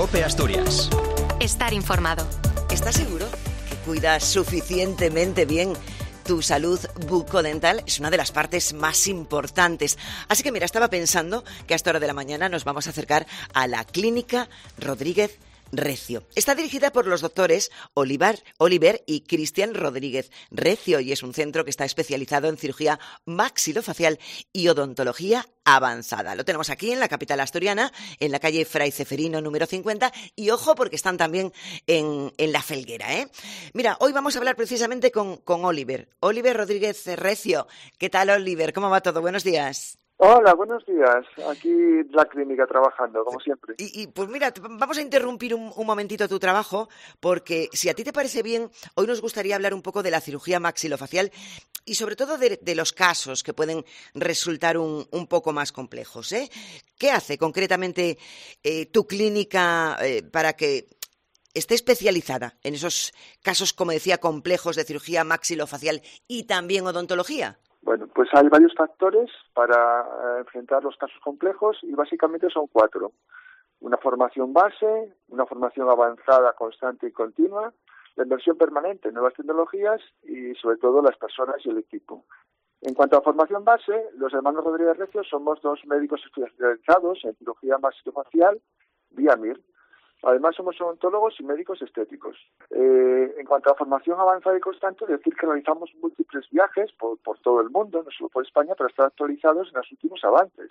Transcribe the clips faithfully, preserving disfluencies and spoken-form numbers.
COPE Asturias. Estar informado. ¿Estás seguro que cuidas suficientemente bien tu salud bucodental? Es una de las partes más importantes. Así que mira, estaba pensando que a esta hora de la mañana nos vamos a acercar a la Clínica Rodríguez Recio. Está dirigida por los doctores Oliver, Oliver y Cristian Rodríguez Recio y es un centro que está especializado en cirugía maxilofacial y odontología avanzada. Lo tenemos aquí en la capital asturiana, en la calle Fray Ceferino número cincuenta, y ojo porque están también en, en La Felguera, ¿eh? Mira, hoy vamos a hablar precisamente con, con Oliver. Oliver Rodríguez Recio. ¿Qué tal, Oliver? ¿Cómo va todo? Buenos días. Hola, buenos días. Aquí en la clínica trabajando, como siempre. Y, y pues mira, vamos a interrumpir un, un momentito tu trabajo, porque si a ti te parece bien, hoy nos gustaría hablar un poco de la cirugía maxilofacial y sobre todo de, de los casos que pueden resultar un, un poco más complejos, ¿eh? ¿Qué hace concretamente eh, tu clínica eh, para que esté especializada en esos casos, como decía, complejos de cirugía maxilofacial y también odontología? Bueno, pues hay varios factores para eh, enfrentar los casos complejos y básicamente son cuatro. Una formación base, una formación avanzada, constante y continua, la inversión permanente en nuevas tecnologías y sobre todo las personas y el equipo. En cuanto a formación base, los hermanos Rodríguez Recio somos dos médicos especializados en cirugía maxilofacial vía M I R. Además, somos odontólogos y médicos estéticos. Eh, en cuanto a formación avanzada y constante, decir que realizamos múltiples viajes por, por todo el mundo, no solo por España, para estar actualizados en los últimos avances.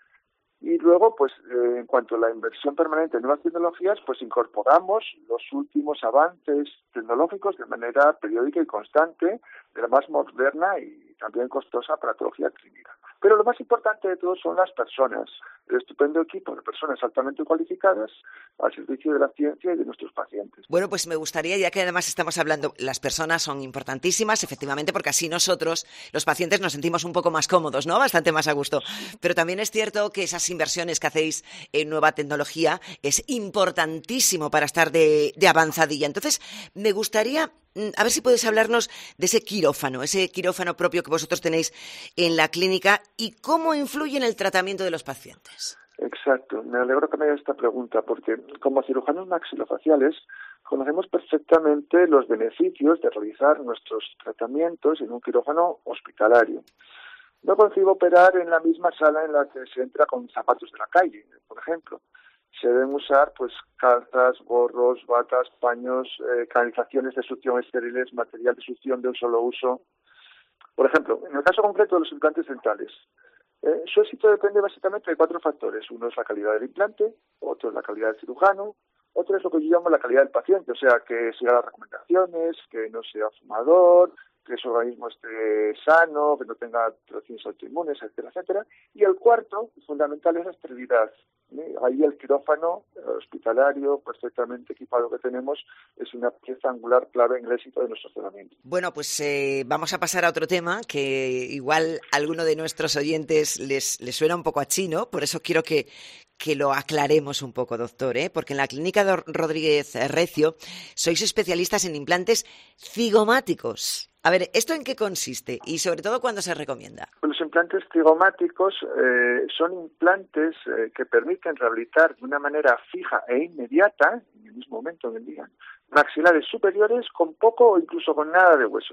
Y luego, pues, eh, en cuanto a la inversión permanente en nuevas tecnologías, pues incorporamos los últimos avances tecnológicos de manera periódica y constante, de la más moderna y también costosa aparatología clínica. Pero lo más importante de todo son las personas, el estupendo equipo de personas altamente cualificadas al servicio de la ciencia y de nuestros pacientes. Bueno, pues me gustaría, ya que además estamos hablando, las personas son importantísimas, efectivamente, porque así nosotros, los pacientes, nos sentimos un poco más cómodos, ¿no? Bastante más a gusto. Pero también es cierto que esas inversiones que hacéis en nueva tecnología es importantísimo para estar de, de avanzadilla. Entonces, me gustaría a ver si puedes hablarnos de ese quirófano, ese quirófano propio que vosotros tenéis en la clínica y cómo influye en el tratamiento de los pacientes. Exacto, me alegro que me hagas esta pregunta porque como cirujanos maxilofaciales conocemos perfectamente los beneficios de realizar nuestros tratamientos en un quirófano hospitalario. No concibo operar en la misma sala en la que se entra con zapatos de la calle, por ejemplo. Se deben usar pues calzas, gorros, batas, paños, eh, canalizaciones de succión estériles, material de succión de un solo uso. Por ejemplo, en el caso concreto de los implantes dentales, eh, su éxito depende básicamente de cuatro factores. Uno es la calidad del implante, otro es la calidad del cirujano, otro es lo que yo llamo la calidad del paciente, o sea, que siga las recomendaciones, que no sea fumador, que su organismo esté sano, que no tenga alteraciones autoinmunes, etcétera, etcétera. Y el cuarto, fundamental, es la esterilidad. ¿eh? Ahí el quirófano hospitalario, perfectamente equipado que tenemos, es una pieza angular clave en el éxito de nuestro tratamiento. Bueno, pues eh, vamos a pasar a otro tema que igual a alguno de nuestros oyentes les, les suena un poco a chino, por eso quiero que, que lo aclaremos un poco, doctor, ¿eh? Porque en la clínica de Rodríguez Recio sois especialistas en implantes cigomáticos. A ver, ¿esto en qué consiste? Y sobre todo, ¿cuándo se recomienda? Los implantes cigomáticos eh, son implantes eh, que permiten rehabilitar de una manera fija e inmediata, en el mismo momento del día, maxilares superiores con poco o incluso con nada de hueso.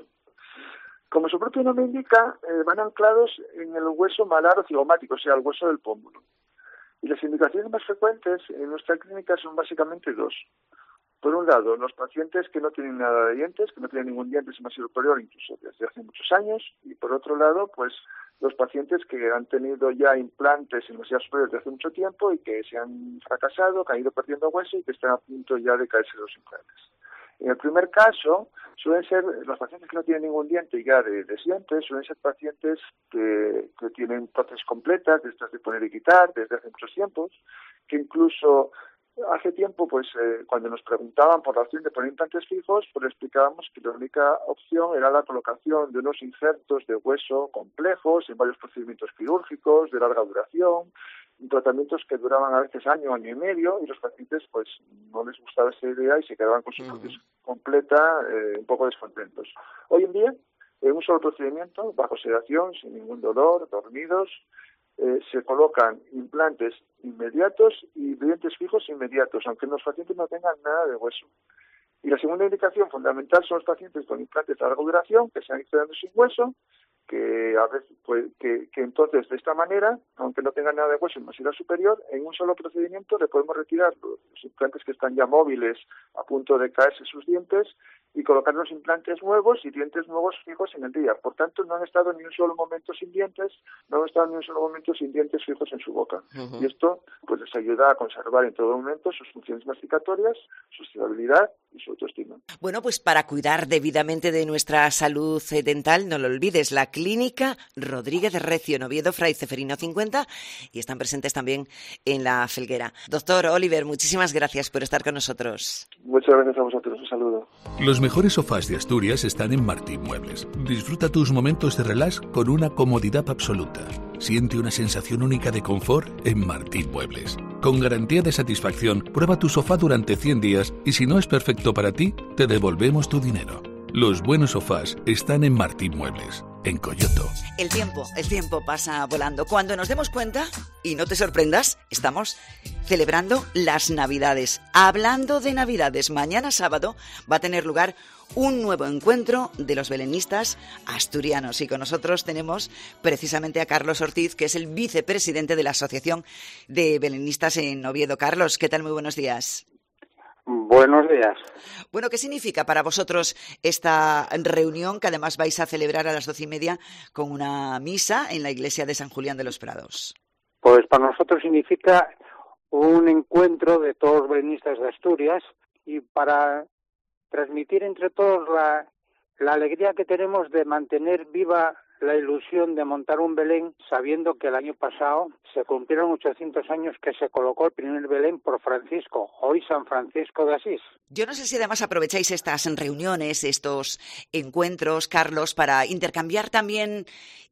Como su propio nombre indica, eh, van anclados en el hueso malar o cigomático, o sea, el hueso del pómulo. Y las indicaciones más frecuentes en nuestra clínica son básicamente dos. Por un lado, los pacientes que no tienen nada de dientes, que no tienen ningún diente demasiado superior, incluso desde hace muchos años, y por otro lado, pues los pacientes que han tenido ya implantes en demasiado superior desde hace mucho tiempo y que se han fracasado, que han ido perdiendo hueso y que están a punto ya de caerse los implantes. En el primer caso, suelen ser los pacientes que no tienen ningún diente ya de, de dientes, suelen ser pacientes que, que tienen prótesis completas, de estas de poner y quitar, desde hace muchos tiempos, que incluso hace tiempo, pues eh, cuando nos preguntaban por la opción de poner implantes fijos, pues les explicábamos que la única opción era la colocación de unos injertos de hueso complejos en varios procedimientos quirúrgicos de larga duración, tratamientos que duraban a veces año, año y medio, y los pacientes pues no les gustaba esa idea y se quedaban con su prótesis completa eh, un poco descontentos. Hoy en día, en un solo procedimiento, bajo sedación, sin ningún dolor, dormidos, eh, se colocan implantes inmediatos y dientes fijos inmediatos, aunque los pacientes no tengan nada de hueso. Y la segunda indicación fundamental son los pacientes con implantes de larga duración que se han ido quedando sin hueso, que a veces pues, que, que entonces de esta manera, aunque no tengan nada de hueso en maxila superior, en un solo procedimiento le podemos retirar los, los implantes que están ya móviles a punto de caerse sus dientes y colocar los implantes nuevos y dientes nuevos fijos en el día. Por tanto, no han estado ni un solo momento sin dientes, no han estado ni un solo momento sin dientes fijos en su boca. Uh-huh. Y esto pues les ayuda a conservar en todo momento sus funciones masticatorias, su estabilidad y su autoestima. Bueno, pues para cuidar debidamente de nuestra salud dental, no lo olvides, la Clínica Rodríguez Recio en Oviedo, Fray Ceferino cincuenta, y están presentes también en La Felguera. Doctor Oliver, muchísimas gracias por estar con nosotros. Muchas gracias a vosotros, un saludo. Los mejores sofás de Asturias están en Martín Muebles. Disfruta tus momentos de relax con una comodidad absoluta. Siente una sensación única de confort en Martín Muebles. Con garantía de satisfacción, prueba tu sofá durante cien días y si no es perfecto para ti, te devolvemos tu dinero. Los buenos sofás están en Martín Muebles, en Coyoto. El tiempo, el tiempo pasa volando. Cuando nos demos cuenta, y no te sorprendas, estamos celebrando las Navidades. Hablando de Navidades, mañana sábado va a tener lugar un nuevo encuentro de los belenistas asturianos. Y con nosotros tenemos precisamente a Carlos Ortiz, que es el vicepresidente de la Asociación de Belenistas en Oviedo. Carlos, ¿qué tal? Muy buenos días. Buenos días. Bueno, ¿qué significa para vosotros esta reunión que además vais a celebrar a las doce y media con una misa en la iglesia de San Julián de los Prados? Pues para nosotros significa un encuentro de todos los belenistas de Asturias y para transmitir entre todos la, la alegría que tenemos de mantener viva la ilusión de montar un Belén, sabiendo que el año pasado se cumplieron ochocientos años que se colocó el primer Belén por Francisco, hoy San Francisco de Asís. Yo no sé si además aprovecháis estas reuniones, estos encuentros, Carlos, para intercambiar también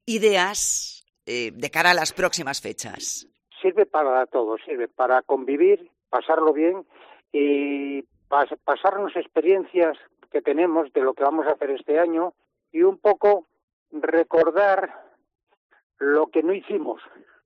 ideas eh, de cara a las próximas fechas. Sirve para todo, sirve para convivir, pasarlo bien y pas- pasarnos experiencias que tenemos de lo que vamos a hacer este año y un poco recordar lo que no hicimos,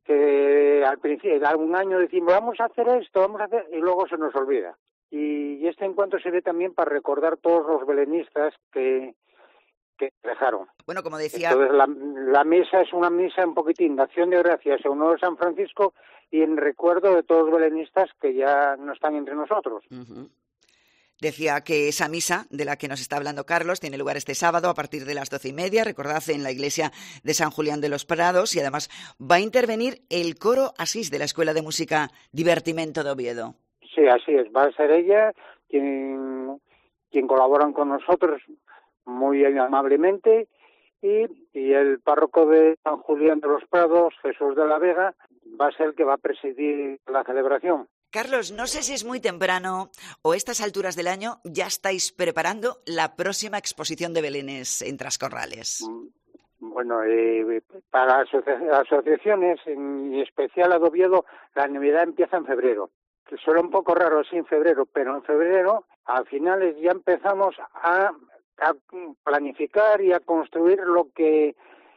que al principio de algún año decimos vamos a hacer esto, vamos a hacer y luego se nos olvida. Y este encuentro sirve también para recordar todos los belenistas que, que dejaron. Bueno, como decía... Entonces la, la misa es una misa un poquitín de acción de gracias en honor a San Francisco y en recuerdo de todos los belenistas que ya no están entre nosotros. Uh-huh. Decía que esa misa de la que nos está hablando Carlos tiene lugar este sábado a partir de las doce y media, recordad, en la iglesia de San Julián de los Prados, y además va a intervenir el coro Asís de la Escuela de Música Divertimento de Oviedo. Sí, así es, va a ser ella quien, quien colaboran con nosotros muy amablemente y, y el párroco de San Julián de los Prados, Jesús de la Vega, va a ser el que va a presidir la celebración. Carlos, no sé si es muy temprano o a estas alturas del año ya estáis preparando la próxima exposición de belenes en Trascorrales. Bueno, eh, para asoci- asociaciones, en especial a Oviedo, la Navidad empieza en febrero. Suena un poco raro así en febrero, pero en febrero, a finales, ya empezamos a, a planificar y a construir lo que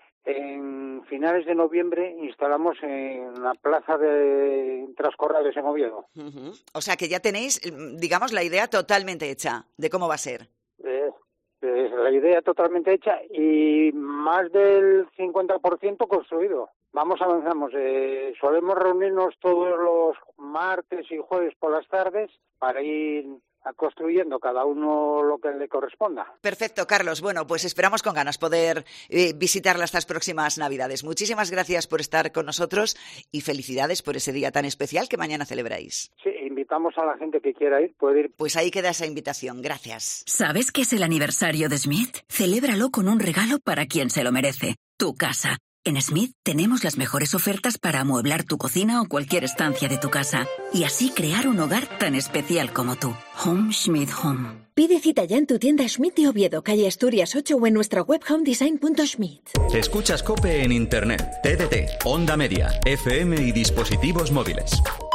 en finales de noviembre instalamos en la plaza de Trascorrales en Oviedo. Uh-huh. O sea que ya tenéis, digamos, la idea totalmente hecha de cómo va a ser. Eh, es la idea totalmente hecha y más del cincuenta por ciento construido. Vamos, avanzamos. Eh, solemos reunirnos todos los martes y jueves por las tardes para ir a construyendo cada uno lo que le corresponda. Perfecto, Carlos. Bueno, pues esperamos con ganas poder eh, visitarla estas próximas Navidades. Muchísimas gracias por estar con nosotros y felicidades por ese día tan especial que mañana celebráis. Sí, invitamos a la gente que quiera ir, puede ir. Pues ahí queda esa invitación. Gracias. ¿Sabes qué es el aniversario de Smith? Celébralo con un regalo para quien se lo merece. Tu casa. En Smith tenemos las mejores ofertas para amueblar tu cocina o cualquier estancia de tu casa y así crear un hogar tan especial como tú. Home Smith Home. Pide cita ya en tu tienda Smith de Oviedo, calle Asturias ocho o en nuestra web homedesign punto smith. Escuchas COPE en Internet, T D T, Onda Media, F M y dispositivos móviles.